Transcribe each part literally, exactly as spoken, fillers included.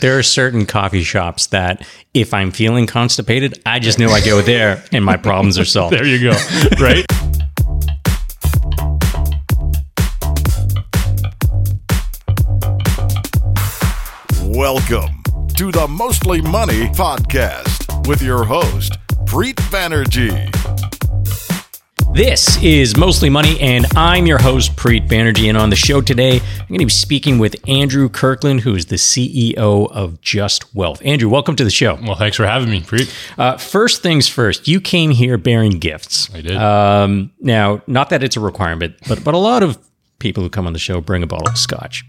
There are certain coffee shops that if I'm feeling constipated, I just know I go there and my problems are solved. There you go. Right? Welcome to the Mostly Money Podcast with your host, Preet Banerjee. This is Mostly Money, and I'm your host, Preet Banerjee. And on the show today, I'm going to be speaking with Andrew Kirkland, who is the C E O of Just Wealth. Andrew, welcome to the show. Well, thanks for having me, Preet. Uh, first things first, you came here bearing gifts. I did. Um, now, not that it's a requirement, but but a lot of people who come on the show bring a bottle of scotch.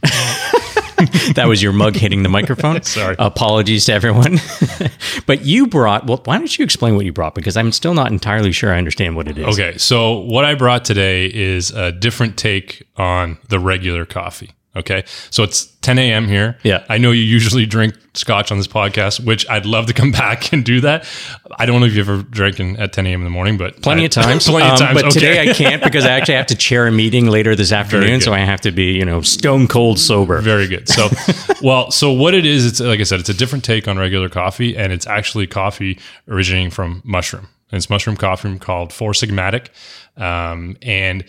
That was your mug hitting the microphone. Sorry. Apologies to everyone. But you brought, well, why don't you explain what you brought? Because I'm still not entirely sure I understand what it is. Okay, so what I brought today is a different take on the regular coffee. Okay, so it's ten a.m. here. Yeah. I know you usually drink scotch on this podcast, which I'd love to come back and do that. I don't know if you've ever drinking at ten a.m. in the morning, but Plenty I, of times. plenty um, of times. But okay. today I can't because I actually have to chair a meeting later this afternoon, good. so I have to be, you know, stone cold sober. Very good. So, well, so what it is, it's like I said, it's a different take on regular coffee, and it's actually coffee originating from mushroom. And it's mushroom coffee called Four Sigmatic. Um, and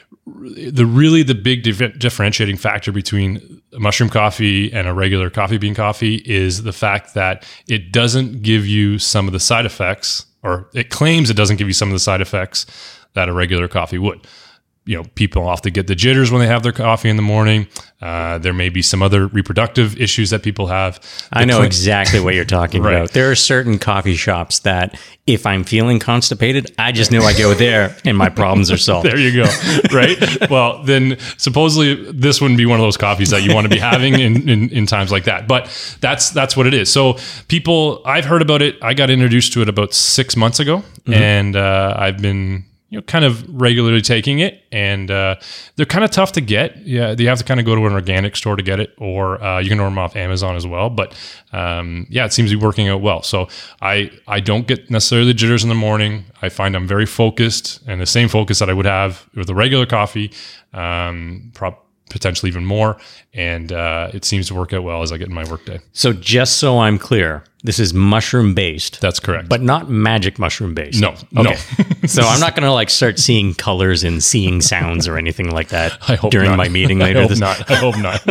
the really the big dif- differentiating factor between mushroom coffee and a regular coffee bean coffee is the fact that it doesn't give you some of the side effects, or it claims it doesn't give you some of the side effects that a regular coffee would. You know, people often get the jitters when they have their coffee in the morning. Uh, there may be some other reproductive issues that people have. The I know cl- exactly what you're talking Right. about. There are certain coffee shops that if I'm feeling constipated, I just know I go there and my problems are solved. There you go. Right. Well, then supposedly this wouldn't be one of those coffees that you want to be having in, in, in times like that. But that's that's what it is. So people, I've heard about it. I got introduced to it about six months ago, mm-hmm. and uh, I've been you know, kind of regularly taking it, and uh, they're kind of tough to get. Yeah, you have to kind of go to an organic store to get it, or uh, you can order them off Amazon as well. But um, yeah, it seems to be working out well. So I I don't get necessarily the jitters in the morning. I find I'm very focused, and the same focus that I would have with a regular coffee, um, pro- potentially even more. And uh, it seems to work out well as I get in my workday. So just so I'm clear, this is mushroom based. That's correct. But not magic mushroom based. No, okay. no. So I'm not going to like start seeing colors and seeing sounds or anything like that I hope during not. my meeting I later. hope this- not. I hope not.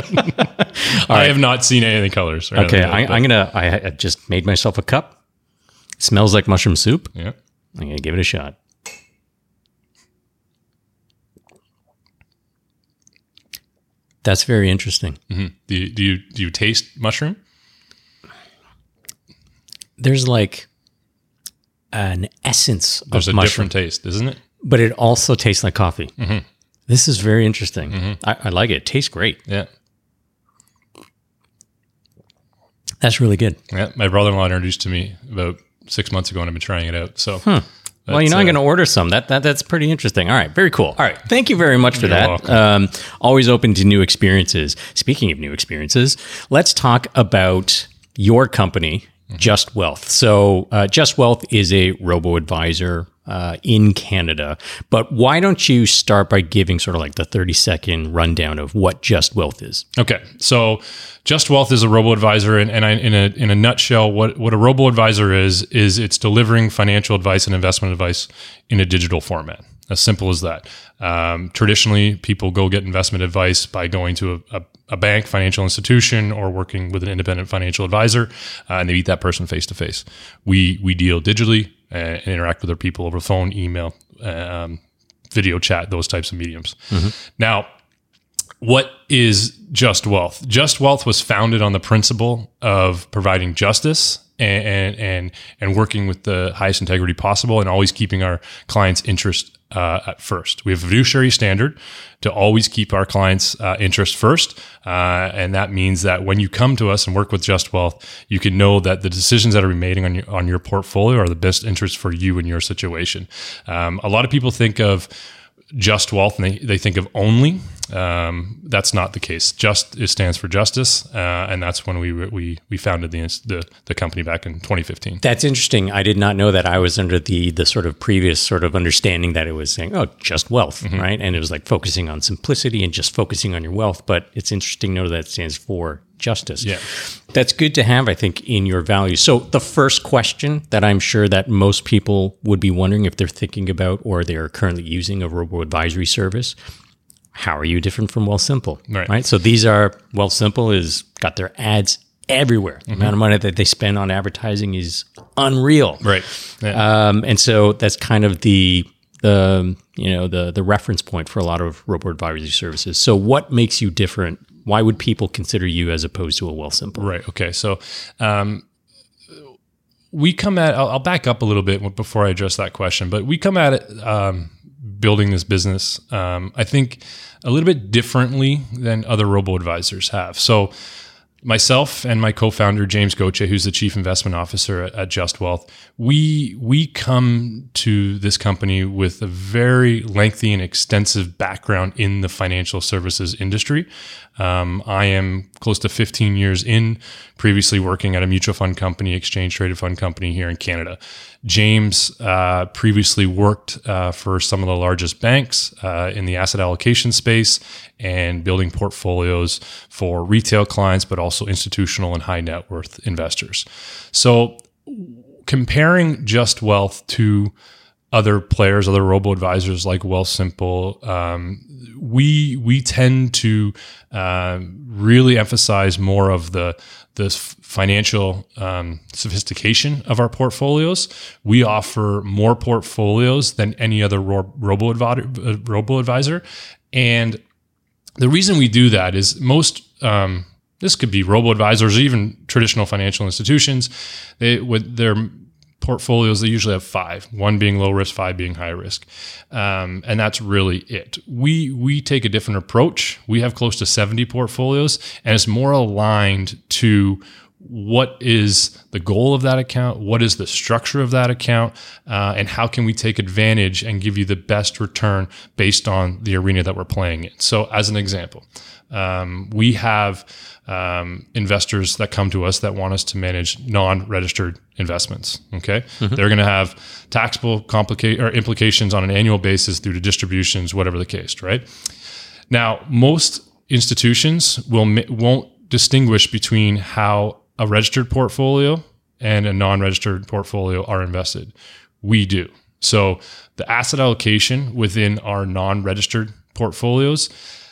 I right. have not seen any colors. or Okay, anything I, like I'm gonna. I, I just made myself a cup. It smells like mushroom soup. that. Yeah. I'm gonna give it a shot. That's very interesting. Mm-hmm. Do you, do you do you taste mushroom? There's like an essence There's of a mushroom, different taste, isn't it? but it also tastes like coffee. Mm-hmm. This is very interesting. Mm-hmm. I, I like it. It tastes great. Yeah. That's really good. Yeah. My brother-in-law introduced to me about six months ago, and I've been trying it out. So, Well, you know, uh, I'm going to order some. That that that's pretty interesting. All right, very cool. All right, thank you very much for You're that. welcome. Um, always open to new experiences. Speaking of new experiences, let's talk about your company, Mm-hmm. Just Wealth. So, uh, Just Wealth is a robo-advisor uh, in Canada. But why don't you start by giving sort of like the thirty second rundown of what Just Wealth is? Okay, so Just Wealth is a robo-advisor, and, and I, in a in a nutshell, what what a robo-advisor is is it's delivering financial advice and investment advice in a digital format. As simple as that. Um, traditionally, people go get investment advice by going to a, a, a bank, financial institution, or working with an independent financial advisor, uh, and they meet that person face to face. We we deal digitally uh, and interact with our people over phone, email, um, video chat, those types of mediums. Mm-hmm. Now, what is Just Wealth? Just Wealth was founded on the principle of providing justice and, and and and working with the highest integrity possible, and always keeping our clients' interest uh, at first. We have a fiduciary standard to always keep our clients' uh, interest first, uh, and that means that when you come to us and work with Just Wealth, you can know that the decisions that are made on your on your portfolio are the best interest for you in your situation. Um, a lot of people think of Just Wealth, and they, they think of only. Um, that's not the case. Just it stands for justice, uh, and that's when we we we founded the, the the company back in twenty fifteen. That's interesting. I did not know that. I was under the the sort of previous sort of understanding that it was saying, oh, just wealth, mm-hmm. right? And it was like focusing on simplicity and just focusing on your wealth. But it's interesting to know that it stands for justice. Yeah. That's good to have, I think, in your values. So the first question that I'm sure that most people would be wondering if they're thinking about or they're currently using a robo-advisory service, how are you different from Wealthsimple? Right. right? So these are, Wealthsimple is got their ads everywhere. The mm-hmm. amount of money that they spend on advertising is unreal. Right. Yeah. Um, and so that's kind of the the you know the the reference point for a lot of robo-advisory services. So what makes you different? Why would people consider you as opposed to a Wealthsimple? Right. Okay. So um, we come at. I'll, I'll back up a little bit before I address that question. But we come at it um, building this business. Um, I think a little bit differently than other robo-advisors have. So myself and my co-founder, James Goche, who's the chief investment officer at, at Just Wealth, we we come to this company with a very lengthy and extensive background in the financial services industry. Um, I am close to fifteen years in, previously working at a mutual fund company, exchange traded fund company here in Canada. James uh, previously worked uh, for some of the largest banks uh, in the asset allocation space and building portfolios for retail clients, but also institutional and high net worth investors. So comparing Just Wealth to other players, other robo-advisors like Wealthsimple, um, we we tend to uh, really emphasize more of the the financial um, sophistication of our portfolios. We offer more portfolios than any other ro- robo-advisor, robo-advisor. And the reason we do that is most, um, this could be robo-advisors, even traditional financial institutions, they, with their portfolios, they usually have five, one being low risk, five being high risk. Um, and that's really it. We we take a different approach. We have close to seventy portfolios, and it's more aligned to what is the goal of that account, what is the structure of that account, uh, and how can we take advantage and give you the best return based on the arena that we're playing in. So as an example, um, we have um, investors that come to us that want us to manage non-registered investments. Okay, mm-hmm. They're going to have taxable complica- or implications on an annual basis due to distributions, whatever the case. Right now, most institutions will won't distinguish between how a registered portfolio and a non-registered portfolio are invested. We do. So the asset allocation within our non-registered portfolios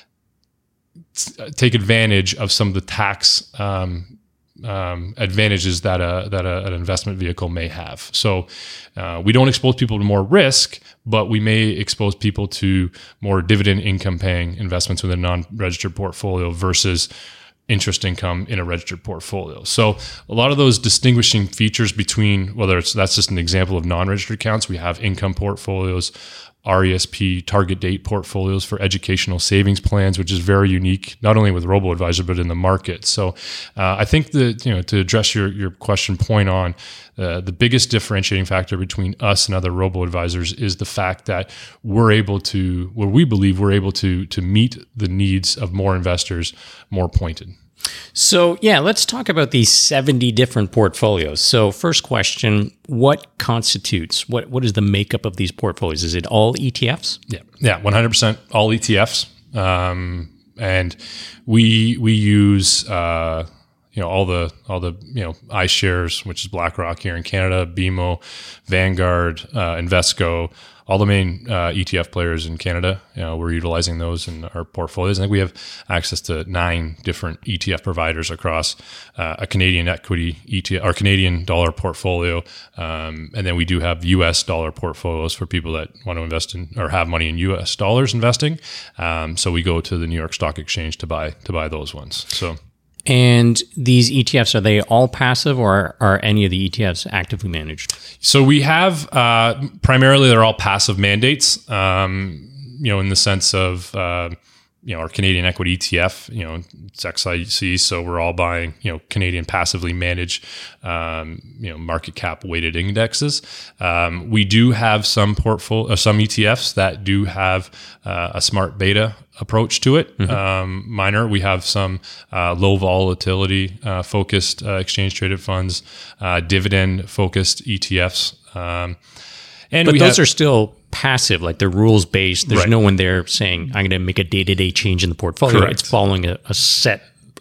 take advantage of some of the tax um, um, advantages that a, that a, an investment vehicle may have. So uh, we don't expose people to more risk, but we may expose people to more dividend income paying investments within a non-registered portfolio versus interest income in a registered portfolio. So a lot of those distinguishing features between, whether it's, that's just an example of non-registered accounts, we have income portfolios, R E S P, target date portfolios for educational savings plans, which is very unique, not only with robo-advisor, but in the market. So uh, I think that, you know, to address your, your question point on uh, the biggest differentiating factor between us and other robo-advisors is the fact that we're able to, where we believe we're able to, to meet the needs of more investors more pointed. So yeah, let's talk about these seventy different portfolios. So first question, what constitutes, what what is the makeup of these portfolios? Is it all E T Fs? Yeah, yeah, one hundred percent all E T Fs. Um, and we we use uh, you know all the all the you know iShares, which is BlackRock here in Canada, B M O, Vanguard, uh, Invesco, all the main uh, E T F players in Canada. You know, we're utilizing those in our portfolios. I think we have access to nine different E T F providers across uh, a Canadian equity E T F, our Canadian dollar portfolio, um, and then we do have U S dollar portfolios for people that want to invest in or have money in U S dollars investing. Um, so we go to the New York Stock Exchange to buy to buy those ones. So. And these E T Fs, are they all passive, or are any of the E T Fs actively managed? So we have uh, primarily they're all passive mandates. Um, you know, in the sense of uh, you know our Canadian equity E T F. You know, it's X I C, so we're all buying you know Canadian passively managed um, you know market cap weighted indexes. Um, we do have some portfolio, uh, some E T Fs that do have uh, a smart beta approach to it. Mm-hmm. Um, minor, we have some uh, low volatility uh, focused uh, exchange traded funds, uh, dividend focused E T Fs. Um, and but we those have, are still passive, like they're rules based. There's right. no one there saying, I'm going to make a day to day change in the portfolio. Correct. It's following a, a set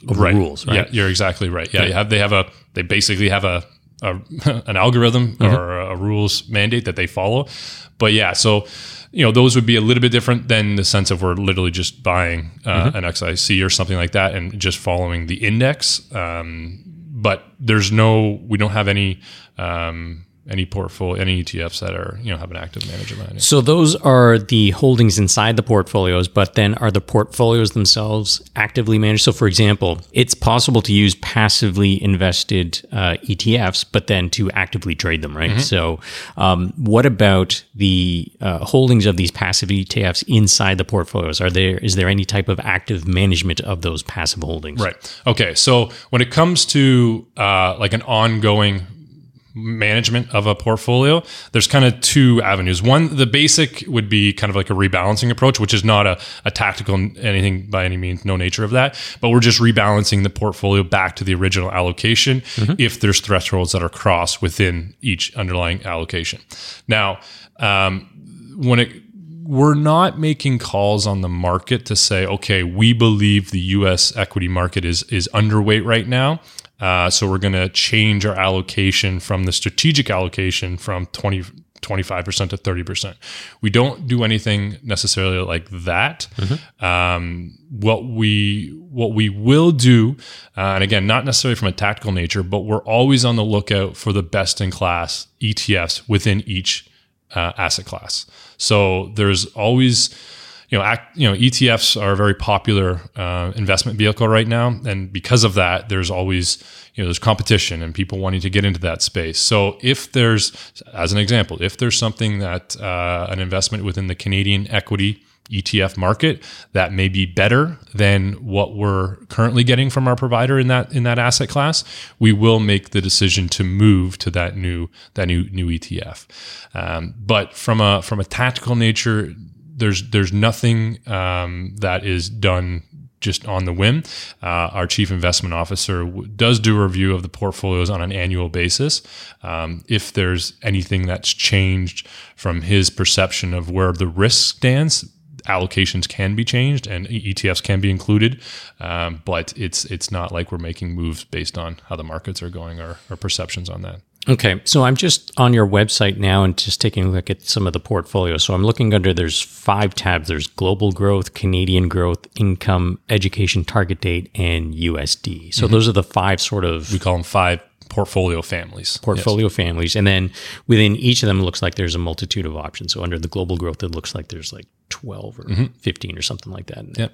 of right. rules, right? Yeah, you're exactly right. Yeah, Okay. you have, they have a, they basically have a, a an algorithm mm-hmm. or a rules mandate that they follow. But yeah, so, you know, those would be a little bit different than the sense of we're literally just buying uh, mm-hmm. an X I C or something like that and just following the index. Um, but there's no, we don't have any, um, any portfolio, any E T Fs that are, you know, have an active manager behind it. So those are the holdings inside the portfolios, but then are the portfolios themselves actively managed? So for example, it's possible to use passively invested uh, E T Fs, but then to actively trade them, right? Mm-hmm. So um, what about the uh, holdings of these passive E T Fs inside the portfolios? Are there, is there any type of active management of those passive holdings? Right. Okay. So when it comes to uh, like an ongoing management of a portfolio, there's kind of two avenues. One, the basic would be kind of like a rebalancing approach, which is not a, a tactical anything by any means, no nature of that, but we're just rebalancing the portfolio back to the original allocation mm-hmm. if there's thresholds that are crossed within each underlying allocation. Now, um, when it we're not making calls on the market to say, okay, we believe the U S equity market is is underweight right now. Uh, so we're going to change our allocation from the strategic allocation from twenty, twenty-five percent to thirty percent. We don't do anything necessarily like that. Mm-hmm. Um, what we what we will do, uh, and again, not necessarily from a tactical nature, but we're always on the lookout for the best-in-class E T Fs within each uh, asset class. So there's always... You know, act, you know, E T Fs are a very popular uh, investment vehicle right now, and because of that, there's always, you know, there's competition and people wanting to get into that space. So, if there's, as an example, if there's something that uh, an investment within the Canadian equity E T F market that may be better than what we're currently getting from our provider in that in that asset class, we will make the decision to move to that new that new new E T F. Um, but from a from a tactical nature, There's there's nothing um, that is done just on the whim. Uh, our chief investment officer w- does do a review of the portfolios on an annual basis. Um, if there's anything that's changed from his perception of where the risk stands, allocations can be changed and E T Fs can be included. Um, but it's it's not like we're making moves based on how the markets are going or, or perceptions on that. Okay, so I'm just on your website now and just taking a look at some of the portfolios. So I'm looking under, there's five tabs. There's global growth, Canadian growth, income, education, target date, and U S D. So mm-hmm. those are the five sort of... We call them five portfolio families. Portfolio yes. families. And then within each of them, it looks like there's a multitude of options. So under the global growth, it looks like there's like twelve or mm-hmm. fifteen or something like that. Yeah.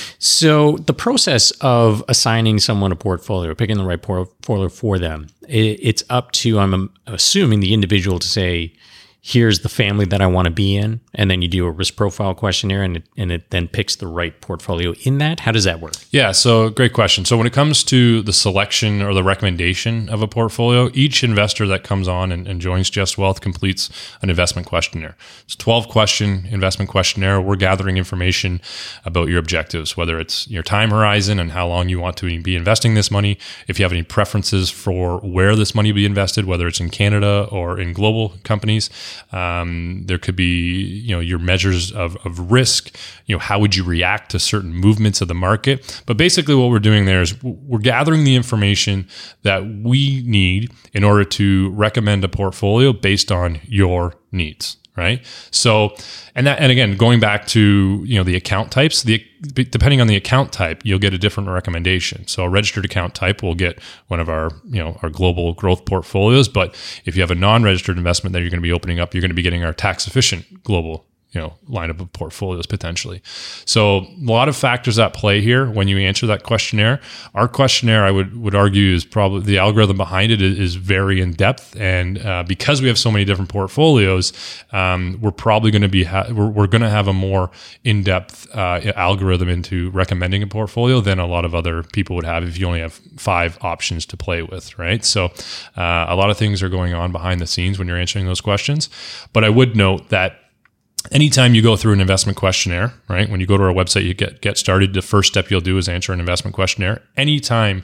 So the process of assigning someone a portfolio, picking the right portfolio for them, it, it's up to, I'm assuming, the individual to say, here's the family that I want to be in. And then you do a risk profile questionnaire and it, and it then picks the right portfolio in that. How does that work? Yeah, so great question. So when it comes to the selection or the recommendation of a portfolio, each investor that comes on and, and joins Just Wealth completes an investment questionnaire. It's a twelve question investment questionnaire. We're gathering information about your objectives, whether it's your time horizon and how long you want to be investing this money, if you have any preferences for where this money will be invested, whether it's in Canada or in global companies. Um, there could be, you know, your measures of, of risk, you know, how would you react to certain movements of the market? But basically what we're doing there is we're gathering the information that we need in order to recommend a portfolio based on your needs. Right. So, and that, and again, going back to, you know, the account types, the, depending on the account type, you'll get a different recommendation. So a registered account type will get one of our, you know, our global growth portfolios. But if you have a non-registered investment that you're going to be opening up, you're going to be getting our tax efficient global, you know, lineup of portfolios potentially. So a lot of factors at play here when you answer that questionnaire. Our questionnaire, I would would argue, is probably the algorithm behind it is, is very in depth, and uh, because we have so many different portfolios, um, we're probably going to be ha- we're, we're going to have a more in depth uh, algorithm into recommending a portfolio than a lot of other people would have if you only have five options to play with, right? So uh, a lot of things are going on behind the scenes when you're answering those questions, but I would note that anytime you go through an investment questionnaire, right? When you go to our website, you get get started. The first step you'll do is answer an investment questionnaire. Anytime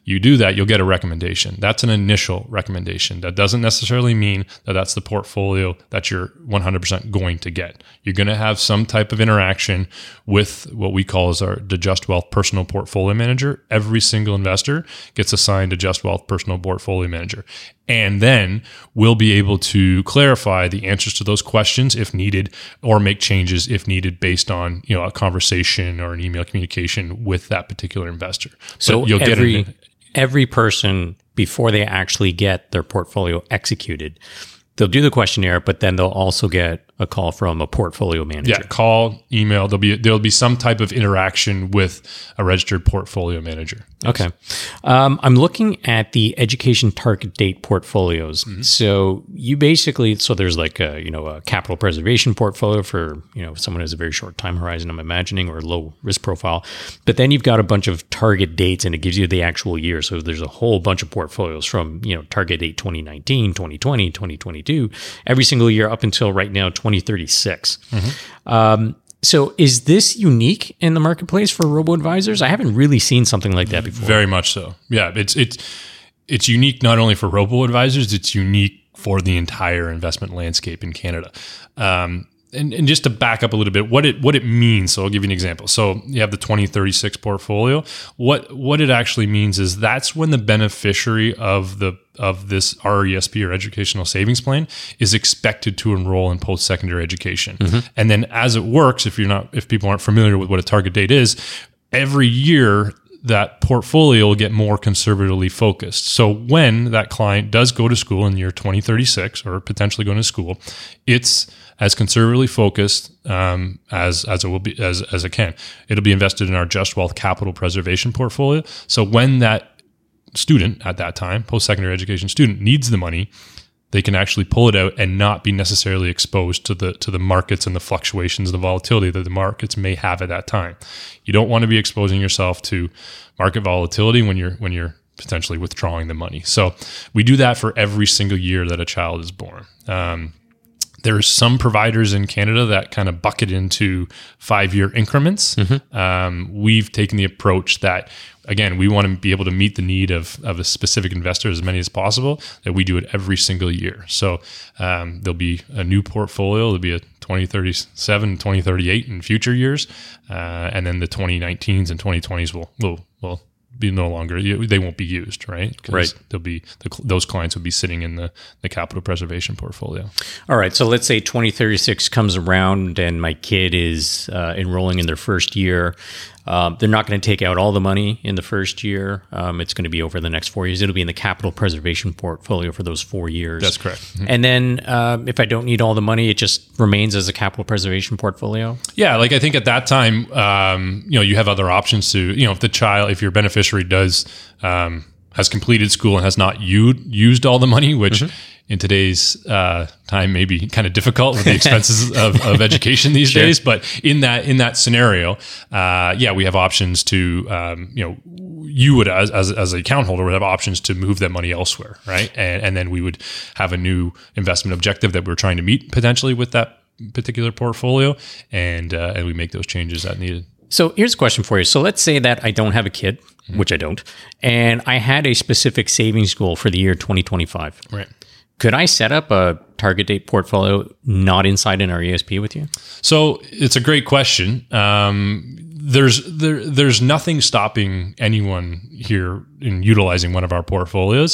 you do that, you'll get a recommendation. That's an initial recommendation. That doesn't necessarily mean that that's the portfolio that you're one hundred percent going to get. You're going to have some type of interaction with what we call as our the Just Wealth Personal Portfolio Manager. Every single investor gets assigned a Just Wealth Personal Portfolio Manager. And then we'll be able to clarify the answers to those questions if needed, or make changes if needed based on, you know, a conversation or an email communication with that particular investor. So but you'll every, get an, every person, before they actually get their portfolio executed, they'll do the questionnaire, but then they'll also get a call from a portfolio manager. Yeah, call, email. There'll be there'll be some type of interaction with a registered portfolio manager. Yes. Okay. Um, I'm looking at the education target date portfolios. Mm-hmm. So you basically, so there's like a, you know, a capital preservation portfolio for, you know, someone who has a very short time horizon, I'm imagining, or low risk profile. But then you've got a bunch of target dates and it gives you the actual year. So there's a whole bunch of portfolios from, you know, target date twenty nineteen, twenty twenty, twenty twenty-two, every single year up until right now, twenty thirty-six. Mm-hmm. Um, so is this unique in the marketplace for robo-advisors? I haven't really seen something like that before. Very much so. Yeah, it's it's it's unique not only for robo-advisors, it's unique for the entire investment landscape in Canada. Um, and, and just to back up a little bit, what it what it means. So I'll give you an example. So you have the twenty thirty-six portfolio. What what it actually means is that's when the beneficiary of the of this R E S P or Educational Savings Plan is expected to enroll in post-secondary education. Mm-hmm. And then as it works, if you're not if people aren't familiar with what a target date is, every year that portfolio will get more conservatively focused. So when that client does go to school in year twenty thirty-six or potentially going to school, it's as conservatively focused um, as as it will be as as it can. It'll be invested in our Just Wealth Capital Preservation portfolio. So when that student at that time, post-secondary education student, needs the money, they can actually pull it out and not be necessarily exposed to the to the markets and the fluctuations, the volatility that the markets may have at that time. You don't want to be exposing yourself to market volatility when you're when you're potentially withdrawing the money. So we do that for every single year that a child is born. Um, There's some providers in Canada that kind of bucket into five-year increments. Mm-hmm. Um, we've taken the approach that, again, we want to be able to meet the need of, of a specific investor, as many as possible, that we do it every single year. So um, there'll be a new portfolio. There'll be a twenty thirty-seven, twenty thirty-eight in future years. Uh, and then the twenty nineteens and twenty twenties will will will be no longer, they won't be used, right? Right. They'll be, the, those clients will be sitting in the, the capital preservation portfolio. All right. So let's say twenty thirty-six comes around and my kid is uh, enrolling in their first year. Um, they're not going to take out all the money in the first year. Um, it's going to be over the next four years. It'll be in the capital preservation portfolio for those four years. That's correct. Mm-hmm. And then um, if I don't need all the money, it just remains as a capital preservation portfolio? Yeah. Like I think at that time, um, you know, you have other options to, you know, if the child, if your beneficiary does, um, has completed school and has not u- used all the money, which mm-hmm. in today's uh, time may be kind of difficult with the expenses of, of education these sure. days. But in that in that scenario, uh, yeah, we have options to, um, you know, you would as, as as an account holder would have options to move that money elsewhere, right? And and then we would have a new investment objective that we're trying to meet potentially with that particular portfolio, and uh, and we make those changes that needed. So here's a question for you. So let's say that I don't have a kid, mm-hmm. which I don't, and I had a specific savings goal for the year twenty twenty-five. Right. Could I set up a target date portfolio not inside an R E S P with you? So it's a great question. Um, there's there there's nothing stopping anyone here in utilizing one of our portfolios.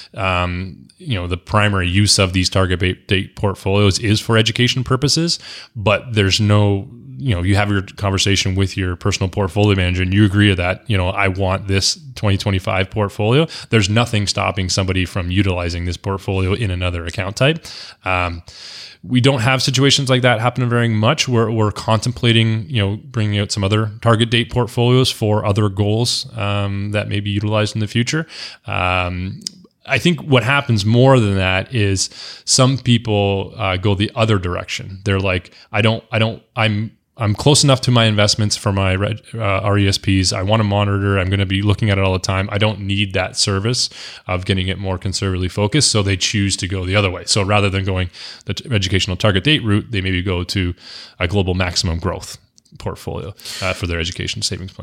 Um, you know, the primary use of these target date portfolios is for education purposes, but there's no, you know, you have your conversation with your personal portfolio manager and you agree to that, you know, I want this twenty twenty-five portfolio. There's nothing stopping somebody from utilizing this portfolio in another account type. Um, we don't have situations like that happening very much. We're, we're contemplating, you know, bringing out some other target date portfolios for other goals um, that may be utilized in the future. Um, I think what happens more than that is some people uh, go the other direction. They're like, I don't, I don't, I'm, I'm close enough to my investments for my uh, R E S Ps. I want to monitor. I'm going to be looking at it all the time. I don't need that service of getting it more conservatively focused. So they choose to go the other way. So rather than going the t- educational target date route, they maybe go to a global maximum growth portfolio uh, for their education savings plans.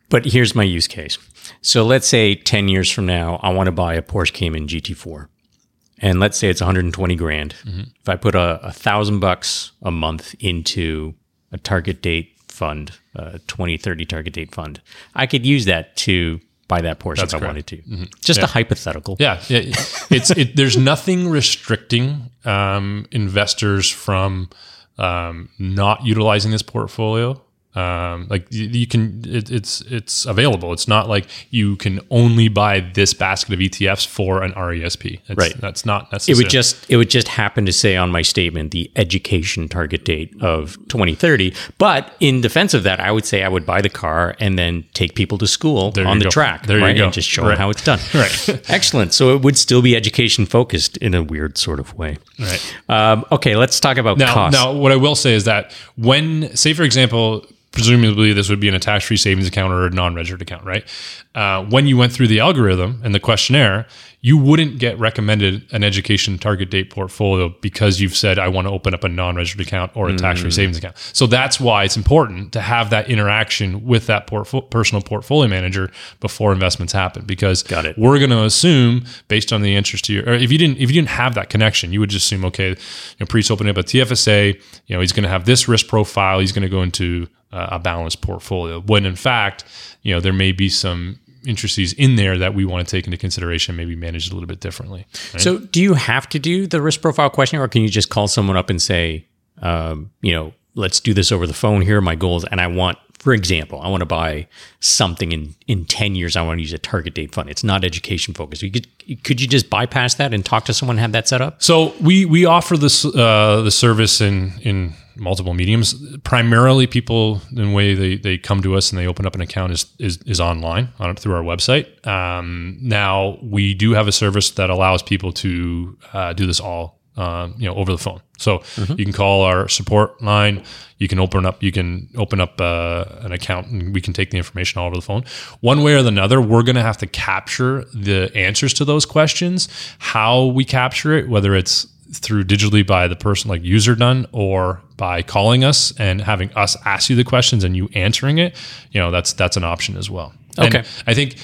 But here's my use case. So let's say ten years from now, I want to buy a Porsche Cayman G T four. And let's say it's one hundred twenty grand. Mm-hmm. If I put a, a thousand bucks a month into a target date fund, a twenty thirty target date fund, I could use that to buy that Porsche That's if correct. I wanted to. Mm-hmm. Just yeah. a hypothetical. Yeah, yeah. It's it. There's nothing restricting um, investors from um, not utilizing this portfolio. Um, like you, you can, it, it's it's available. It's not like you can only buy this basket of E T Fs for an R E S P. It's, Right. That's not It necessary. would just it would just happen to say on my statement the education target date of twenty thirty. But in defense of that, I would say I would buy the car and then take people to school There on you the go. track, There you right? go. And just show Right. them how it's done. Right. Excellent. So it would still be education focused in a weird sort of way. Right. Um, okay, let's talk about Now, costs. now, what I will say is that when, say, for example, presumably this would be in a tax-free savings account or a non-registered account, right? Uh, when you went through the algorithm and the questionnaire, you wouldn't get recommended an education target date portfolio because you've said, I want to open up a non-registered account or a tax-free savings account. So that's why it's important to have that interaction with that portfo- personal portfolio manager before investments happen, because Got it. we're going to assume based on the interest to your, or if you didn't, if you didn't have that connection, you would just assume, okay, you know, Preet's opening up a T F S A, you know, he's going to have this risk profile, he's going to go into uh, a balanced portfolio. When in fact, you know, there may be some intricacies in there that we want to take into consideration, maybe manage it a little bit differently. Right? So do you have to do the risk profile questionnaire, or can you just call someone up and say, um, you know, let's do this over the phone. Here are my goals. And I want, for example, I want to buy something in, in ten years. I want to use a target date fund. It's not education focused. You could, could you just bypass that and talk to someone and have that set up? So we we offer this uh, the service in in multiple mediums. Primarily, people in the way they, they come to us and they open up an account is is, is online on through our website. Um, now we do have a service that allows people to uh, do this all um, you know over the phone. So mm-hmm. you can call our support line. You can open up. You can open up uh, an account, and we can take the information all over the phone. One way or another, we're going to have to capture the answers to those questions. How we capture it, whether it's through digitally by the person like user done, or by calling us and having us ask you the questions and you answering it, you know, that's that's an option as well. Okay. And I think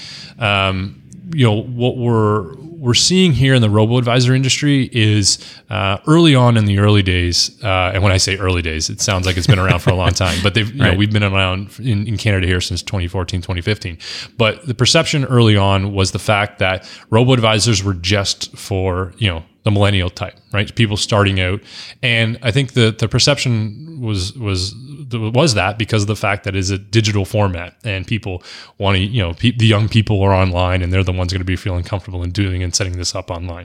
um, you know what we're we're seeing here in the robo-advisor industry is uh, early on in the early days, uh, and when I say early days, it sounds like it's been around for a long time, but they've, you right. know, we've been around in, in Canada here since twenty fourteen, twenty fifteen. But the perception early on was the fact that robo-advisors were just for, you know, the millennial type, right? People starting out. And I think the, the perception was, was, was that because of the fact that it's a digital format and people want to, you know, pe- the young people are online and they're the ones going to be feeling comfortable in doing and setting this up online.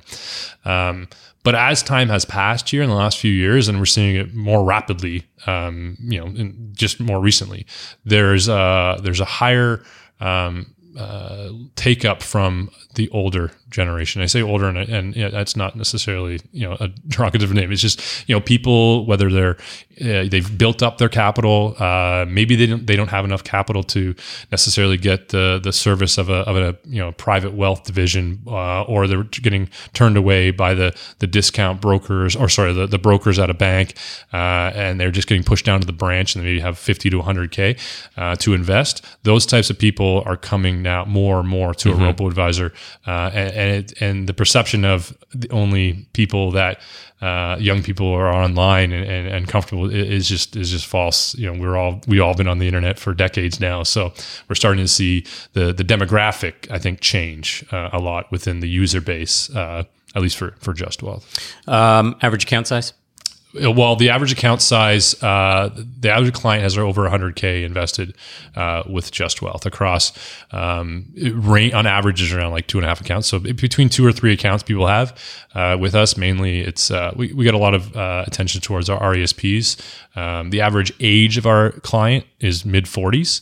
Um, but as time has passed here in the last few years, and we're seeing it more rapidly, um, you know, in just more recently, there's a, there's a higher, um, uh, take up from the older generation. I say older, and, and you know, that's not necessarily, you know, a derogative name. It's just, you know, people, whether they're uh, they've built up their capital, uh, maybe they don't they don't have enough capital to necessarily get the the service of a of a you know private wealth division, uh, or they're getting turned away by the the discount brokers, or sorry, the, the brokers at a bank, uh, and they're just getting pushed down to the branch, and they maybe have fifty to one hundred K uh, to invest. Those types of people are coming now more and more to mm-hmm. a robo-advisor. Uh, and and, it, and the perception of the only people that uh, young people are online and, and, and comfortable is just is just false. You know, we're all we all been on the internet for decades now, so we're starting to see the the demographic, I think, change uh, a lot within the user base, uh, at least for for Just Wealth. Um, average account size? Well, the average account size, uh, the average client has over one hundred K invested uh, with Just Wealth across, um, it range, on average is around like two and a half accounts. So between two or three accounts people have uh, with us, mainly it's, uh, we, we get a lot of uh, attention towards our R E S Ps. Um, the average age of our client is mid forties,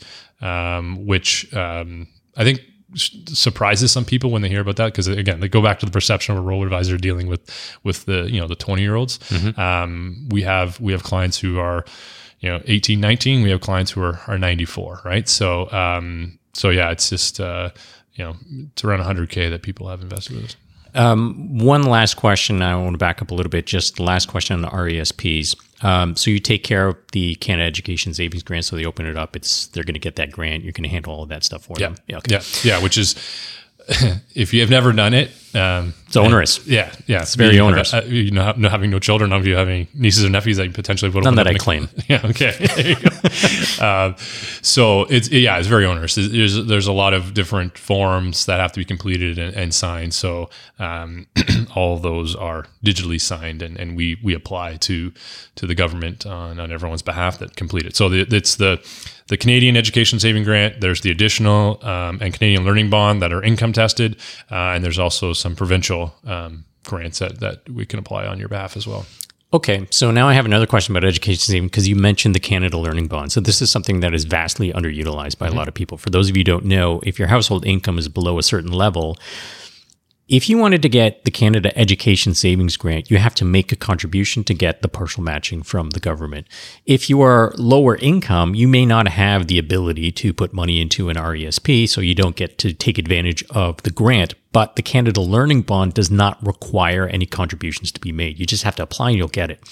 um, which um, I think surprises some people when they hear about that, because again, they go back to the perception of a robo-advisor dealing with with the you know the twenty year olds. Mm-hmm. Um, we have we have clients who are you know eighteen, nineteen. We have clients who are are ninety-four, right? So um, so yeah, it's just uh, you know it's around one hundred K that people have invested with us. Um, one last question. I want to back up a little bit. Just the last question on the R E S Ps. Um, so you take care of the Canada Education Savings Grant. So they open it up. It's they're going to get that grant. You're going to handle all of that stuff for yeah. them. Yeah. Okay. Yeah. Yeah. Which is, if you have never done it, um, it's onerous. And, yeah. Yeah. It's very you onerous. Have, uh, you know, no, having no children, none of you have any nieces or nephews that you potentially would None open that up I an claim. Yeah. Okay. There you go. uh, so it's, yeah, it's very onerous. There's, there's a lot of different forms that have to be completed and, and signed. So, um, all of those are digitally signed and, and we, we apply to, to the government on, on everyone's behalf that complete it. So the, it's the, the Canadian Education Saving Grant, there's the additional um, and Canadian Learning Bond that are income tested, uh, and there's also some provincial um, grants that, that we can apply on your behalf as well. Okay, so now I have another question about education saving because you mentioned the Canada Learning Bond. So this is something that is vastly underutilized by mm-hmm. a lot of people. For those of you who don't know, if your household income is below a certain level, if you wanted to get the Canada Education Savings Grant, you have to make a contribution to get the partial matching from the government. If you are lower income, you may not have the ability to put money into an R E S P, so you don't get to take advantage of the grant. But the Canada Learning Bond does not require any contributions to be made. You just have to apply and you'll get it.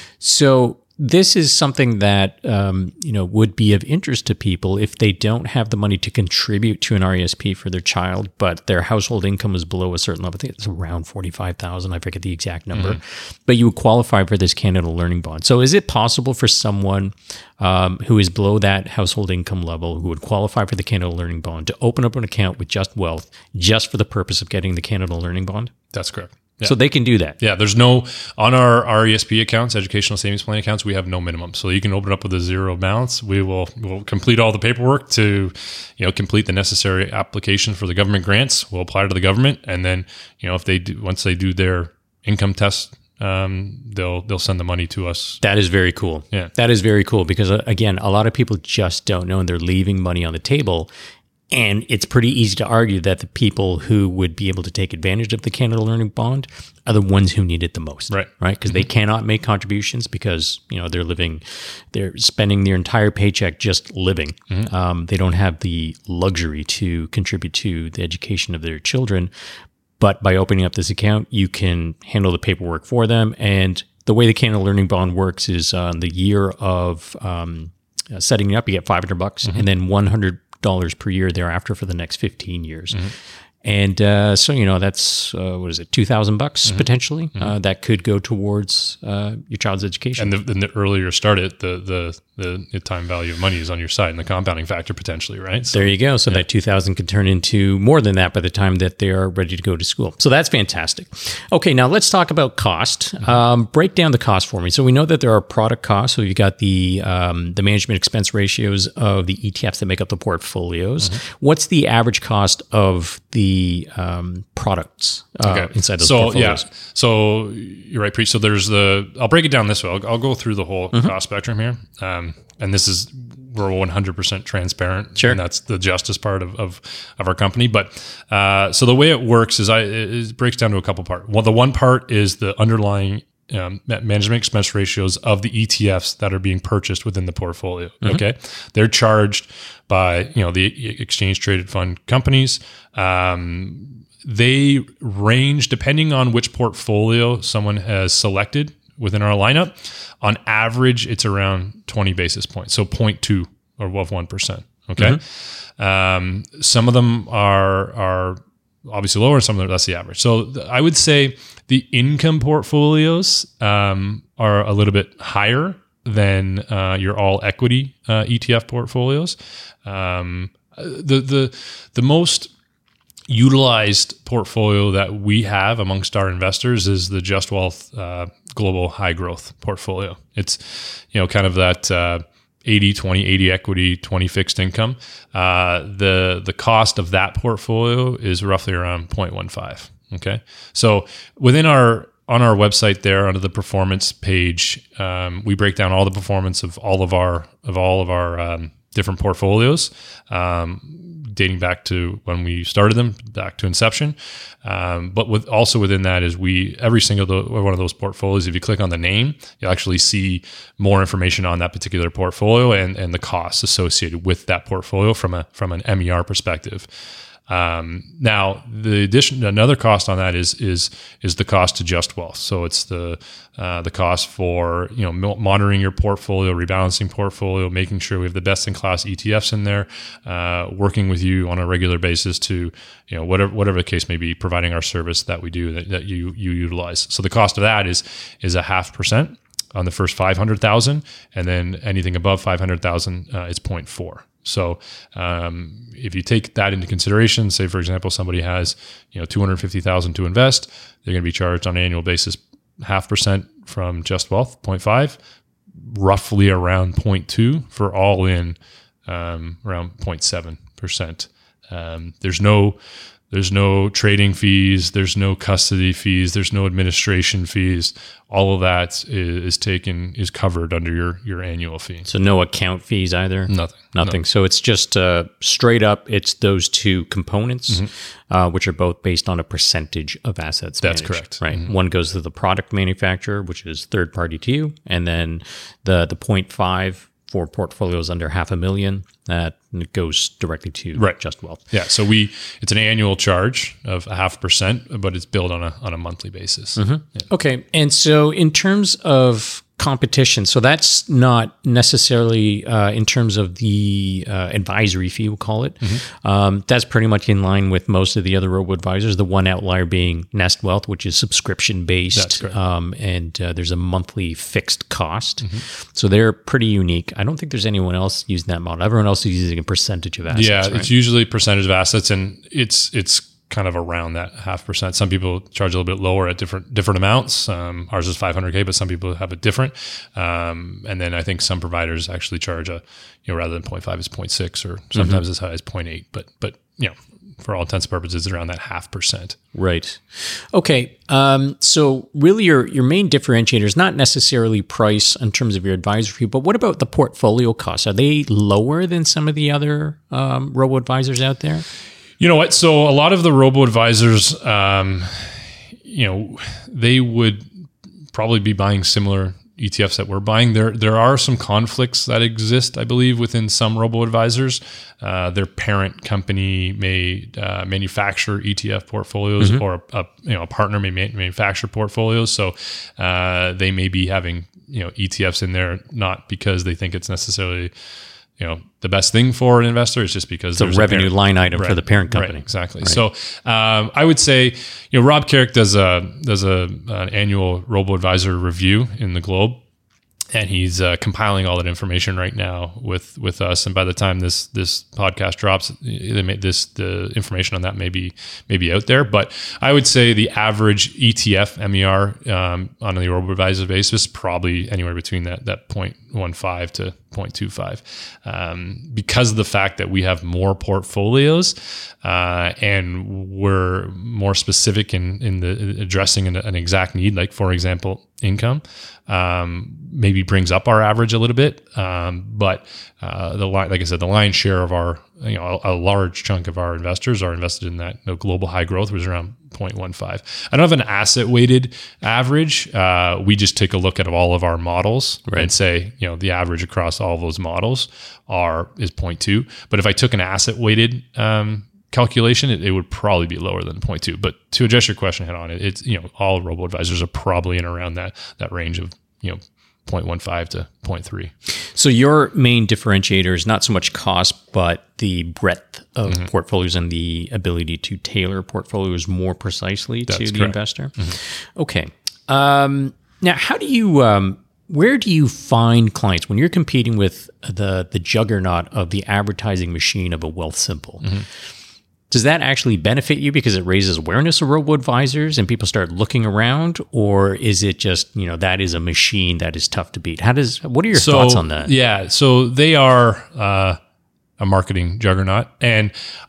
So this is something that um, you know would be of interest to people if they don't have the money to contribute to an R E S P for their child, but their household income is below a certain level. I think it's around forty-five thousand dollars. I forget the exact number. Mm-hmm. But you would qualify for this Canada Learning Bond. So is it possible for someone um, who is below that household income level, who would qualify for the Canada Learning Bond, to open up an account with Just Wealth just for the purpose of getting the Canada Learning Bond? That's correct. Yeah. So they can do that. Yeah, there's no, on our R E S P accounts, educational savings plan accounts, we have no minimum. So you can open up with a zero balance. We will we'll complete all the paperwork to, you know, complete the necessary application for the government grants. We'll apply to the government. And then, you know, if they do, once they do their income test, um, they'll, they'll send the money to us. That is very cool. Yeah. That is very cool because, uh, again, a lot of people just don't know and they're leaving money on the table. And it's pretty easy to argue that the people who would be able to take advantage of the Canada Learning Bond are the ones who need it the most, right? Right? Because mm-hmm. they cannot make contributions because you know they're living, they're spending their entire paycheck just living. Mm-hmm. Um, they don't have the luxury to contribute to the education of their children. But by opening up this account, you can handle the paperwork for them. And the way the Canada Learning Bond works is uh, the year of um, setting it up, you get five hundred bucks, mm-hmm. and then one hundred dollars per year thereafter for the next fifteen years. Mm-hmm. And uh, so, you know, that's, uh, what is it, two thousand bucks mm-hmm. potentially mm-hmm. Uh, that could go towards uh, your child's education. And the, and the earlier you start it, the, the the time value of money is on your side and the compounding factor potentially, right? So, there you go. So yeah. that two thousand could turn into more than that by the time that they are ready to go to school. So that's fantastic. Okay, now let's talk about cost. Mm-hmm. Um, break down the cost for me. So we know that there are product costs. So you've got the um, the management expense ratios of the E T Fs that make up the portfolios. Mm-hmm. What's the average cost of the um, products uh, okay. inside those so, portfolios? Yeah. So you're right, Preet. So there's the, I'll break it down this way. I'll, I'll go through the whole mm-hmm. cost spectrum here. Um, and this is, we're one hundred percent transparent. Sure. And that's the justice part of, of, of our company. But uh, so the way it works is I, it breaks down to a couple parts. Well, the one part is the underlying Um, management expense ratios of the E T Fs that are being purchased within the portfolio. Mm-hmm. Okay, they're charged by you know the exchange traded fund companies. Um, they range depending on which portfolio someone has selected within our lineup. On average, it's around twenty basis points, so zero point two or above one percent. Okay, mm-hmm. um, some of them are are. obviously lower, some of them, that's the average. So th- I would say the income portfolios um, are a little bit higher than uh, your all equity uh, E T F portfolios. Um, the the the most utilized portfolio that we have amongst our investors is the Just Wealth uh, Global High Growth portfolio. It's you know kind of that. Uh, eighty, twenty, eighty equity, twenty fixed income. Uh, the the cost of that portfolio is roughly around zero point one five. Okay, so within our on our website there under the performance page, um, we break down all the performance of all of our of all of our um, different portfolios, um, dating back to when we started them, back to inception. Um, but with also within that is we every single the, one of those portfolios, if you click on the name, you'll actually see more information on that particular portfolio and and the costs associated with that portfolio from a from an M E R perspective. Um, now, the addition, another cost on that is is is the cost to Just Wealth. So it's the uh, the cost for you know monitoring your portfolio, rebalancing portfolio, making sure we have the best in class E T Fs in there, uh, working with you on a regular basis to you know whatever whatever the case may be, providing our service that we do that, that you you utilize. So the cost of that is is a half percent on the first five hundred thousand, and then anything above five hundred thousand, uh, it's zero point four. So um, if you take that into consideration, say for example somebody has you know two hundred fifty thousand to invest, they're going to be charged on an annual basis half percent from Just Wealth, zero point five, roughly around zero point two for all in, um, around zero point seven percent. Um, there's no There's no trading fees. There's no custody fees. There's no administration fees. All of that is, is taken is covered under your your annual fee. So no account fees either. Nothing. Nothing. No. So it's just uh, straight up. It's those two components, mm-hmm. uh, which are both based on a percentage of assets. That's managed, correct. Right. Mm-hmm. One goes to the product manufacturer, which is third party to you, and then the the zero point five for portfolios under half a million, that goes directly to right. Just Wealth. Yeah. So we it's an annual charge of a half percent, but it's billed on a on a monthly basis. Mm-hmm. Yeah. Okay. And so in terms of competition, so that's not necessarily uh, in terms of the uh, advisory fee, we'll call it. Mm-hmm. Um, that's pretty much in line with most of the other robo-advisors, the one outlier being Nest Wealth, which is subscription-based, um, and uh, there's a monthly fixed cost. Mm-hmm. So they're pretty unique. I don't think there's anyone else using that model. Everyone else is using a percentage of assets. Yeah, right? It's usually percentage of assets, and it's it's kind of around that half percent. Some people charge a little bit lower at different different amounts. Um, ours is five hundred K, but some people have it different. Um, and then I think some providers actually charge a, you know, rather than zero point five, it's zero point six, or sometimes mm-hmm. as high as zero point eight. But but you know, for all intents and purposes, it's around that half percent. Right. Okay. Um, so really, your your main differentiator is not necessarily price in terms of your advisory fee, but what about the portfolio costs? Are they lower than some of the other um, robo advisors out there? You know what? So a lot of the robo-advisors, um, you know, they would probably be buying similar E T Fs that we're buying. There there are some conflicts that exist, I believe, within some robo-advisors. Uh, their parent company may uh, manufacture E T F portfolios, mm-hmm. or a, a you know a partner may manufacture portfolios. So uh, they may be having you know E T Fs in there, not because they think it's necessarily you know, the best thing for an investor. Is just because it's a revenue a line item right. for the parent company. Right, exactly. Right. So um, I would say, you know, Rob Carrick does a does a an annual robo-advisor review in the Globe, and he's uh, compiling all that information right now with with us. And by the time this this podcast drops, they may, this the information on that may be may be out there. But I would say the average E T F M E R um, on the robo-advisor basis probably anywhere between that that zero point one five to zero point two five, um, because of the fact that we have more portfolios uh, and we're more specific in in the addressing an, an exact need, like for example income, um, maybe brings up our average a little bit, um, but uh, the like I said, the lion's share of our you know a, a large chunk of our investors are invested in that you know, global high growth, which is around zero point one five. I don't have an asset weighted average. Uh, we just take a look at all of our models right. and say, you know, the average across all of those models are is zero point two. But if I took an asset weighted um, calculation, it, it would probably be lower than zero point two. But to address your question head on, it, it's you know all robo advisors are probably in around that that range of you know zero point one five to zero point three. So your main differentiator is not so much cost, but the breadth of mm-hmm. portfolios and the ability to tailor portfolios more precisely That's to the correct. investor. Mm-hmm. Okay. Um, now, how do you? Um, where do you find clients when you're competing with the the juggernaut of the advertising machine of a Wealthsimple? Mm-hmm. Does that actually benefit you because it raises awareness of robo-advisors and people start looking around, or is it just, you know, that is a machine that is tough to beat? How does, what are your so, thoughts on that? Yeah. So they are uh, a marketing juggernaut. And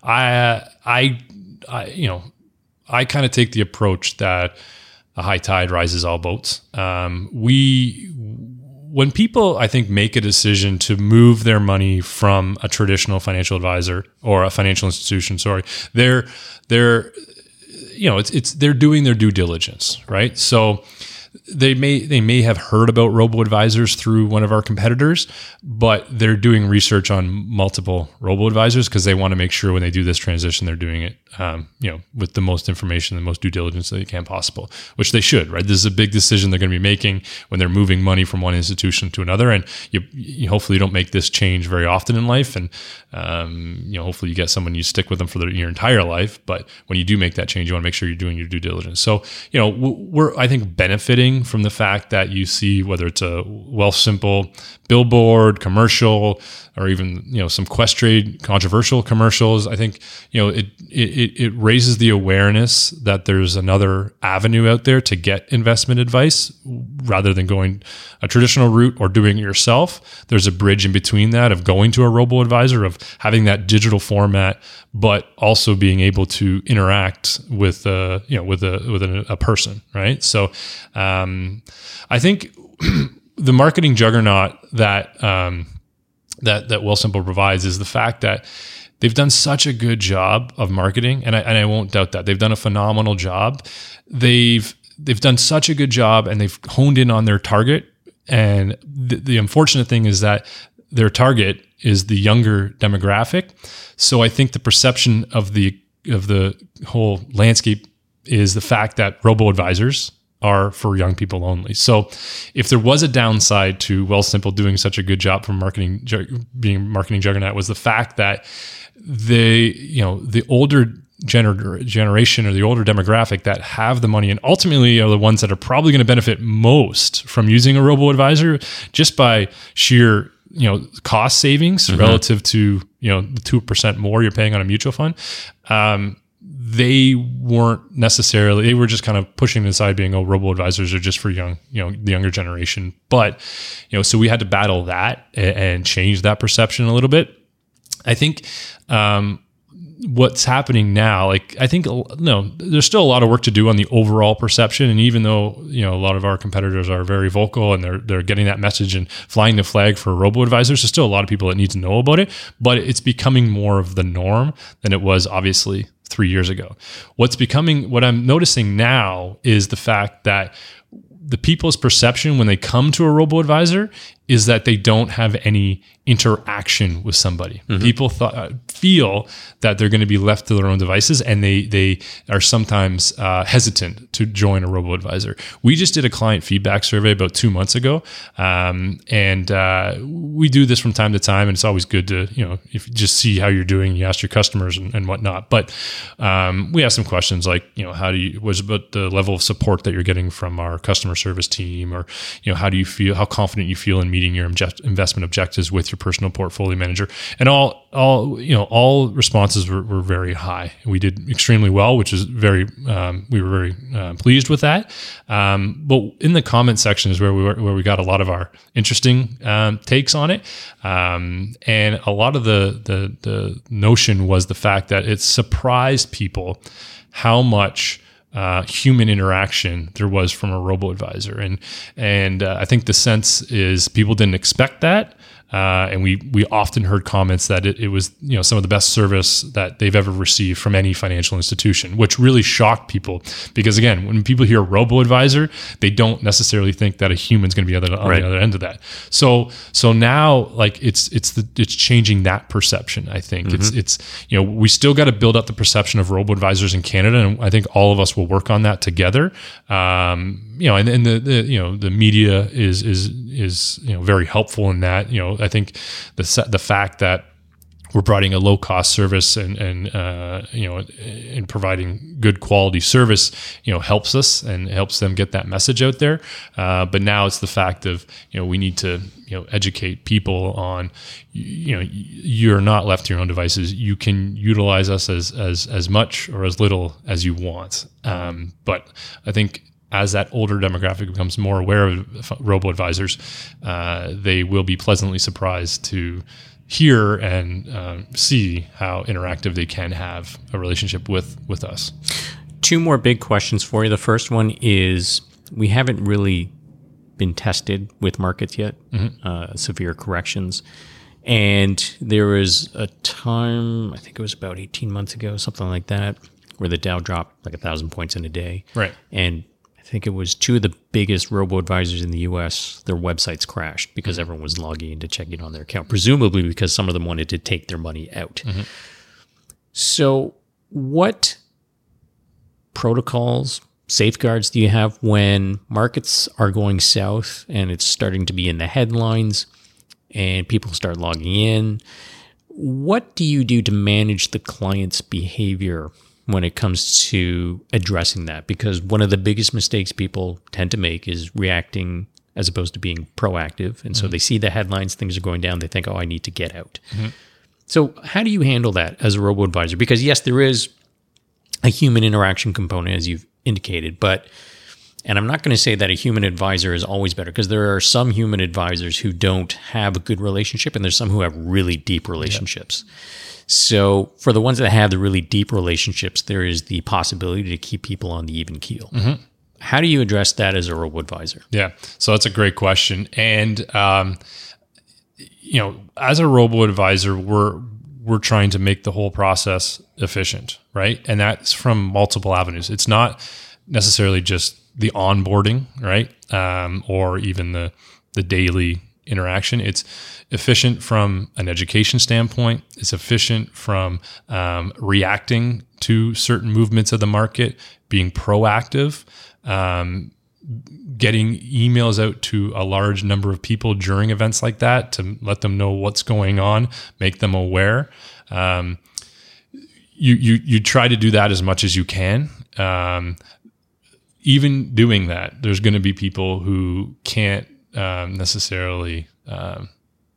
I, I, I you know, I kind of take the approach that a high tide rises all boats. Um, we, When people, I think, make a decision to move their money from a traditional financial advisor or a financial institution, sorry, they're they're you know it's it's they're doing their due diligence, right? So they may they may have heard about robo-advisors through one of our competitors, but they're doing research on multiple robo-advisors because they want to make sure when they do this transition, they're doing it, um, you know, with the most information, the most due diligence that they can possible, which they should, right? This is a big decision they're going to be making when they're moving money from one institution to another, and you, you hopefully you don't make this change very often in life, and um, you know, hopefully you get someone you stick with them for the, your entire life. But when you do make that change, you want to make sure you're doing your due diligence. So, you know, we're I think benefiting from the fact that you see whether it's a Wealthsimple billboard, commercial, or even, you know, some Questrade controversial commercials. I think, you know, it it it raises the awareness that there's another avenue out there to get investment advice rather than going a traditional route or doing it yourself. There's a bridge in between that of going to a robo-advisor, of having that digital format, but also being able to interact with uh, you know, with a with a, a person, right? So um, I think the marketing juggernaut that um, that that Wealthsimple provides is the fact that they've done such a good job of marketing, and I and I won't doubt that. They've done a phenomenal job. They've they've done such a good job, and they've honed in on their target. And the, the unfortunate thing is that their target is the younger demographic. So I think the perception of the of the whole landscape is the fact that robo-advisors are for young people only. So if there was a downside to Wealthsimple doing such a good job from marketing, being marketing juggernaut, was the fact that they, you know, the older gener- generation or the older demographic that have the money and ultimately are the ones that are probably going to benefit most from using a robo-advisor just by sheer, you know, cost savings mm-hmm. relative to, you know, the two percent more you're paying on a mutual fund. Um, they weren't necessarily, they were just kind of pushing it aside being, oh, robo-advisors are just for young, you know, the younger generation. But, you know, so we had to battle that and, and change that perception a little bit. I think, um, what's happening now, like, I think, no, there's still a lot of work to do on the overall perception. And even though, you know, a lot of our competitors are very vocal and they're, they're getting that message and flying the flag for robo-advisors, there's still a lot of people that need to know about it, but it's becoming more of the norm than it was obviously three years ago. What's becoming, what I'm noticing now is the fact that the people's perception when they come to a robo-advisor is that they don't have any interaction with somebody. Mm-hmm. People th- feel that they're going to be left to their own devices, and they they are sometimes uh, hesitant to join a robo-advisor. We just did a client feedback survey about two months ago, um, and uh, we do this from time to time, and it's always good to, you know, if you just see how you're doing. You ask your customers and, and whatnot, but um, we ask some questions like, you know, how do you, was about the level of support that you're getting from our customer service team, or, you know, how do you feel, how confident you feel in meeting your obje- investment objectives with your personal portfolio manager, and all, all, you know, all responses were, were very high. We did extremely well, which is very, um, we were very uh, pleased with that. Um, but in the comment section is where we were, where we got a lot of our interesting um, takes on it, um, and a lot of the the the notion was the fact that it surprised people how much Uh, human interaction there was from a robo-advisor. And and uh, I think the sense is people didn't expect that. Uh, and we we often heard comments that it, it was, you know, some of the best service that they've ever received from any financial institution, which really shocked people. Because again, when people hear robo-advisor, they don't necessarily think that a human's going to be on, the, on right. the other end of that. So so now, like, it's it's the it's changing that perception. I think mm-hmm. it's it's you know, we still got to build up the perception of robo-advisors in Canada, and I think all of us will work on that together. Um, you know, and, and the, the you know the media is is is you know very helpful in that. You know, I think the the fact that we're providing a low cost service and and uh, you know, in providing good quality service, you know, helps us and helps them get that message out there. Uh, but now it's the fact of, you know, we need to, you know, educate people on, you know, you're not left to your own devices. You can utilize us as as as much or as little as you want. Um, but I think, as that older demographic becomes more aware of robo-advisors, uh, they will be pleasantly surprised to hear and uh, see how interactive they can have a relationship with, with us. Two more big questions for you. The first one is, we haven't really been tested with markets yet, mm-hmm. uh, severe corrections. And there was a time, I think it was about eighteen months ago, something like that, where the Dow dropped like a thousand points in a day. Right. And I think it was two of the biggest robo-advisors in the U S, their websites crashed because everyone was logging in to check in on their account, presumably because some of them wanted to take their money out. Mm-hmm. So what protocols, safeguards do you have when markets are going south and it's starting to be in the headlines and people start logging in? What do you do to manage the client's behavior when it comes to addressing that? Because one of the biggest mistakes people tend to make is reacting as opposed to being proactive. And so mm-hmm. they see the headlines, things are going down, they think, oh, I need to get out. Mm-hmm. So how do you handle that as a robo-advisor? Because yes, there is a human interaction component, as you've indicated, but, and I'm not going to say that a human advisor is always better, because there are some human advisors who don't have a good relationship, and there's some who have really deep relationships. Yep. So for the ones that have the really deep relationships, there is the possibility to keep people on the even keel. Mm-hmm. How do you address that as a robo-advisor? Yeah, so that's a great question. And, um, you know, as a robo-advisor, we're we're trying to make the whole process efficient, right? And that's from multiple avenues. It's not necessarily just the onboarding, right? Um, or even the the daily interaction. It's efficient from an education standpoint. It's efficient from um, reacting to certain movements of the market, being proactive, um, getting emails out to a large number of people during events like that to let them know what's going on, make them aware. Um, you, you, you try to do that as much as you can. Um, even doing that, there's going to be people who can't um, necessarily um,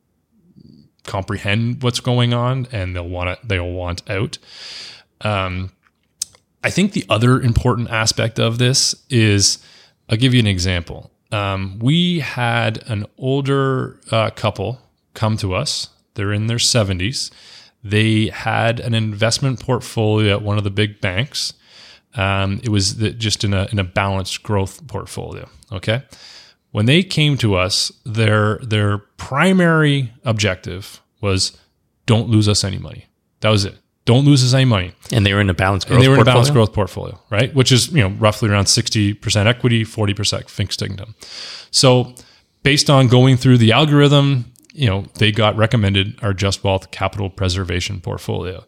comprehend what's going on, and they'll want it, they'll want out. Um, I think the other important aspect of this is, I'll give you an example. Um, we had an older uh, couple come to us. They're in their seventies. They had an investment portfolio at one of the big banks. Um, it was the, just in a in a balanced growth portfolio. Okay, when they came to us, their their primary objective was, don't lose us any money. That was it. Don't lose us any money. And they were in a balanced growth and they were portfolio? in a balanced growth portfolio, right? Which is, you know, roughly around sixty percent equity, forty percent fixed income. So based on going through the algorithm, you know, they got recommended our Just Wealth Capital Preservation portfolio.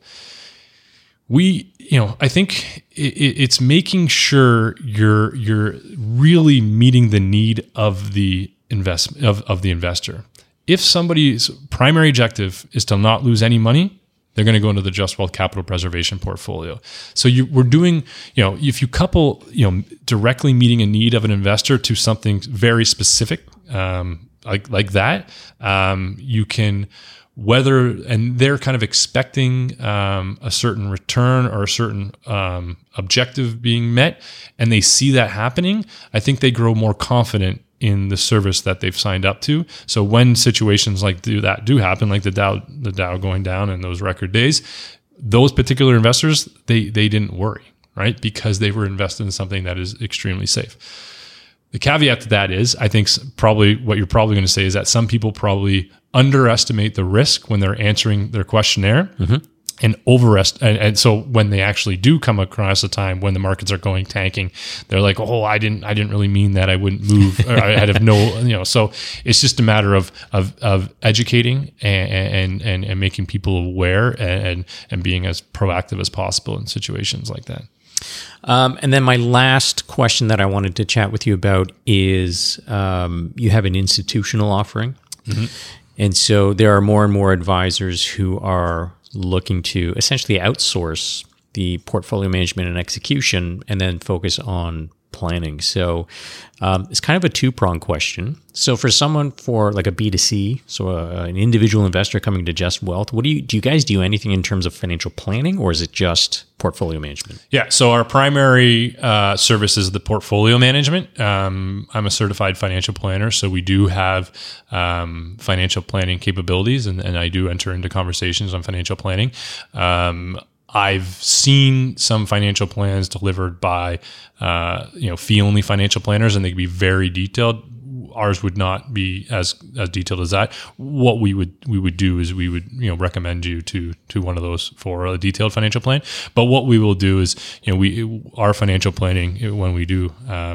We, you know, I think it, it's making sure you're you're really meeting the need of the investment of, of the investor. If somebody's primary objective is to not lose any money, they're going to go into the Just Wealth Capital Preservation portfolio. So you, we're doing, you know, if you couple, you know, directly meeting a need of an investor to something very specific, um, like like that, um, you can whether, and they're kind of expecting um, a certain return or a certain um, objective being met, and they see that happening, I think they grow more confident in the service that they've signed up to. So when situations like do that do happen, like the Dow, the Dow going down in those record days, those particular investors, they they didn't worry, right? Because they were invested in something that is extremely safe. The caveat to that is, I think probably what you're probably going to say is that some people probably underestimate the risk when they're answering their questionnaire. Mm-hmm. And overest, and, and so when they actually do come across a time when the markets are going tanking, they're like, "Oh, I didn't, I didn't really mean that. I wouldn't move. Or I had no, you know." So it's just a matter of of, of educating and, and and and making people aware and and being as proactive as possible in situations like that. Um, and then my last question that I wanted to chat with you about is um, you have an institutional offering, mm-hmm. and so there are more and more advisors who are looking to essentially outsource the portfolio management and execution and then focus on planning. So um, it's kind of a two-pronged question. So for someone for like a B two C, so a, an individual investor coming to Just Wealth, what do you do you guys do anything in terms of financial planning, or is it just portfolio management? Yeah, so our primary uh, service is the portfolio management. Um, I'm a certified financial planner, so we do have um, financial planning capabilities, and, and I do enter into conversations on financial planning. Um, I've seen some financial plans delivered by, uh, you know, fee-only financial planners, and they can be very detailed. Ours would not be as as detailed as that. What we would we would do is we would you know recommend you to to one of those for a detailed financial plan. But what we will do is you know we our financial planning when we do um,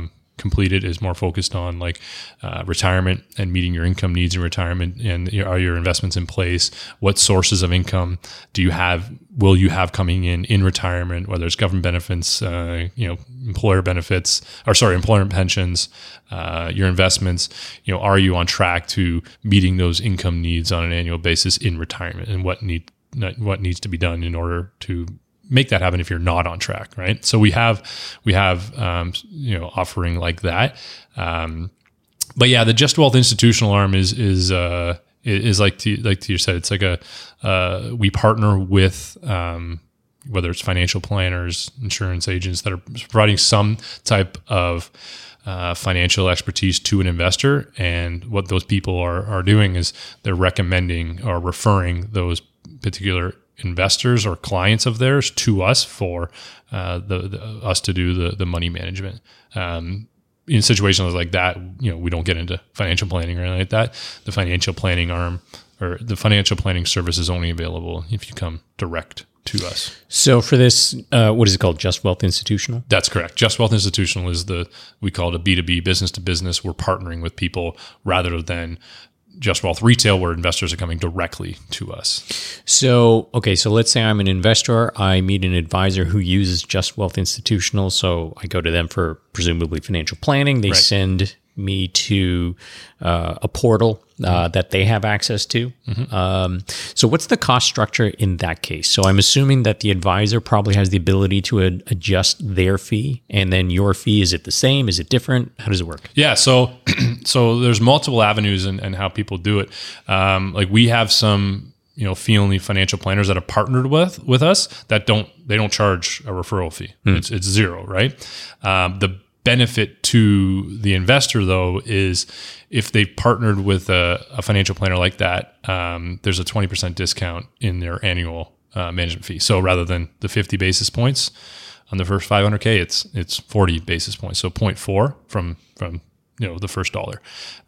completed is more focused on like uh, retirement and meeting your income needs in retirement. And are your investments in place? What sources of income do you have? Will you have coming in in retirement? Whether it's government benefits, uh, you know, employer benefits, or sorry, employer pensions, uh, your investments. You know, are you on track to meeting those income needs on an annual basis in retirement? And what need what needs to be done in order to make that happen if you're not on track, right? So we have we have um, you know offering like that, um, but yeah, the Just Wealth institutional arm is is uh, is like to, like to you said, it's like a uh, we partner with um, whether it's financial planners, insurance agents that are providing some type of uh, financial expertise to an investor, and what those people are are doing is they're recommending or referring those particular investors or clients of theirs to us for uh, the, the us to do the the money management. Um, in situations like that, you know, we don't get into financial planning or anything like that. The financial planning arm or the financial planning service is only available if you come direct to us. So for this, uh, what is it called? Just Wealth Institutional? That's correct. Just Wealth Institutional is the, we call it a B two B, business to business. We're partnering with people rather than Just Wealth Retail, where investors are coming directly to us. So, okay, so let's say I'm an investor. I meet an advisor who uses Just Wealth Institutional. So I go to them for presumably financial planning. They Right. send me to uh, a portal uh, mm-hmm. that they have access to. Mm-hmm. Um, so what's the cost structure in that case? So I'm assuming that the advisor probably has the ability to ad- adjust their fee, and then your fee, is it the same? Is it different? How does it work? Yeah, so so there's multiple avenues in, in how people do it. Um, like we have some, you know, fee-only financial planners that have partnered with with us that don't they don't charge a referral fee. Mm. It's it's zero, right? Um, the benefit to the investor, though, is if they partnered with a, a financial planner like that, um, there's a twenty percent discount in their annual uh, management fee. So rather than the fifty basis points on the first five hundred K, it's it's forty basis points. So zero point four from from you know the first dollar.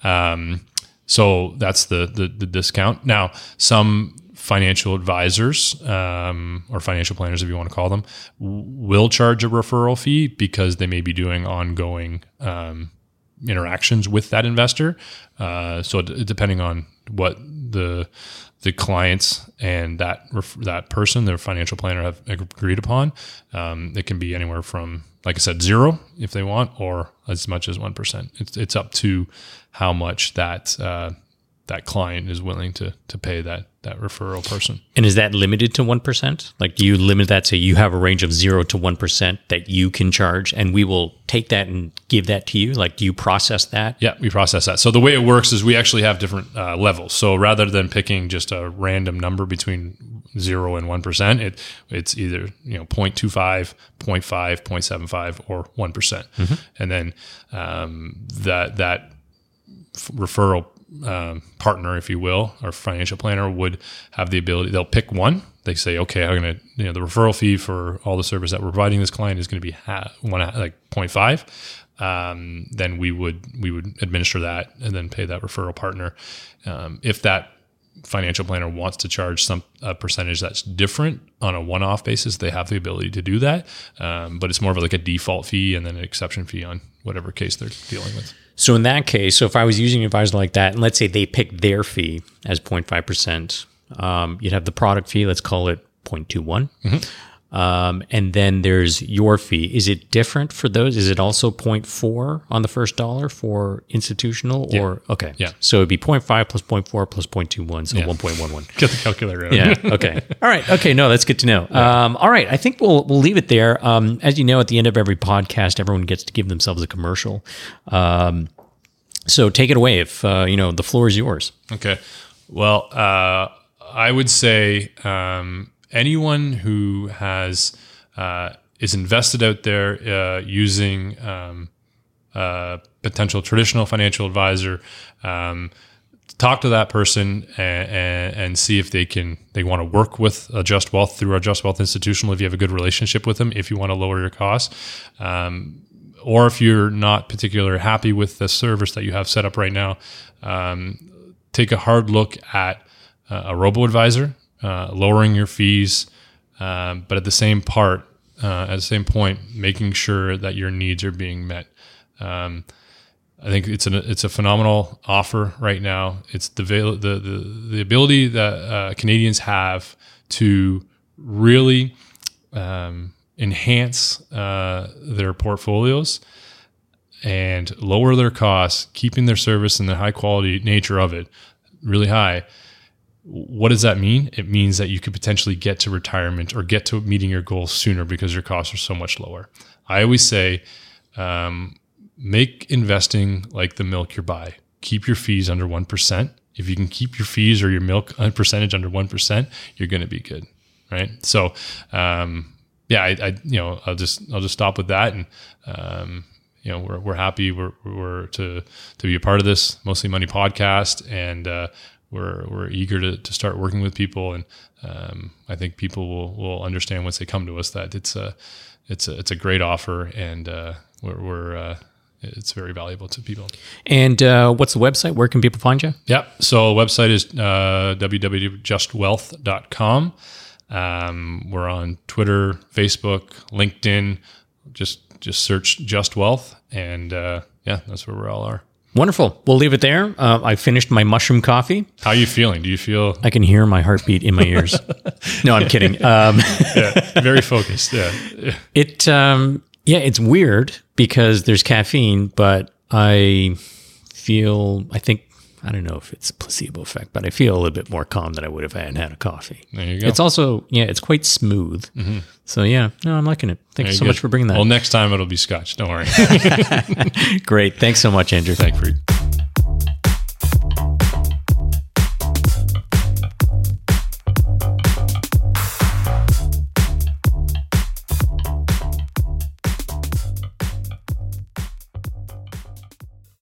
Um, so that's the, the the discount. Now, some financial advisors um, or financial planners, if you want to call them, w- will charge a referral fee because they may be doing ongoing um, interactions with that investor. Uh, so d- depending on what the the clients and that ref- that person, their financial planner, have agreed upon, um, it can be anywhere from, like I said, zero if they want, or as much as one percent. It's it's up to how much that uh, that client is willing to to pay that that referral person. And is that limited to one percent? Like, do you limit that to you have a range of zero to one percent that you can charge, and we will take that and give that to you? Like, do you process that? Yeah, we process that. So the way it works is we actually have different uh, levels. So rather than picking just a random number between zero and one percent, it it's either, you know, zero point two five, zero point five, zero point seven five, or one percent. Mm-hmm. And then um, that that f- referral Um, partner, if you will, or financial planner would have the ability, they'll pick one. They say, okay, I'm going to, you know, the referral fee for all the service that we're providing this client is going to be ha- one, like zero point five. Um, then we would, we would administer that and then pay that referral partner. Um, if that financial planner wants to charge some a percentage that's different on a one-off basis, they have the ability to do that. Um, but it's more of like a default fee and then an exception fee on whatever case they're dealing with. So in that case, so if I was using an advisor like that, and let's say they picked their fee as zero point five percent, um, you'd have the product fee, let's call it zero point two one. Mm-hmm. Um, and then there's your fee. Is it different for those? Is it also zero point four on the first dollar for institutional? Yeah. Or okay, yeah. So it'd be zero point five plus zero point four plus zero point two one, so yeah. one point one one. Get the calculator out. Yeah. Okay. All right. Okay. No, that's good to know. Yeah. Um, all right. I think we'll we'll leave it there. Um, as you know, at the end of every podcast, everyone gets to give themselves a commercial. Um, so take it away. If uh, you know, the floor is yours. Okay. Well, uh, I would say. Um, Anyone who has uh, is invested out there uh, using um, a potential traditional financial advisor, um, talk to that person and, and, and see if they can they want to work with a Just Wealth through our Just Wealth Institutional. If you have a good relationship with them, if you want to lower your costs, um, or if you're not particularly happy with the service that you have set up right now, um, take a hard look at uh, a robo-advisor. Uh, lowering your fees, um, but at the same part, uh, at the same point, making sure that your needs are being met. Um, I think it's an it's a phenomenal offer right now. It's the the the, the ability that uh, Canadians have to really um, enhance uh, their portfolios and lower their costs, keeping their service and the high quality nature of it really high. What does that mean? It means that you could potentially get to retirement or get to meeting your goals sooner because your costs are so much lower. I always say, um, make investing like the milk you buy. Keep your fees under one percent. If you can keep your fees or your milk percentage under one percent, you're going to be good, right? So, um, yeah, I, I, you know, I'll just, I'll just stop with that. And, um, you know, we're, we're happy we're, we're to, to be a part of this Mostly Money podcast. And, uh, we're, we're eager to, to start working with people. And, um, I think people will, will understand once they come to us that it's a, it's a, it's a great offer. And, uh, we're, we're, uh, it's very valuable to people. And uh, what's the website? Where can people find you? Yeah. So the website is uh, w w w dot just wealth dot com. Um, we're on Twitter, Facebook, LinkedIn. Just just search Just Wealth. And uh, yeah, that's where we all are. Wonderful. We'll leave it there. Uh, I finished my mushroom coffee. How are you feeling? Do you feel... I can hear my heartbeat in my ears. No, I'm kidding. Um, yeah, very focused. Yeah. It... Um, Yeah, it's weird because there's caffeine, but I feel, I think, I don't know if it's a placebo effect, but I feel a little bit more calm than I would if I hadn't had a coffee. There you go. It's also, yeah, it's quite smooth. Mm-hmm. So yeah, no, I'm liking it. Thank you so much for bringing that. Well, next time it'll be scotch. Don't worry. Great. Thanks so much, Andrew. Thank you.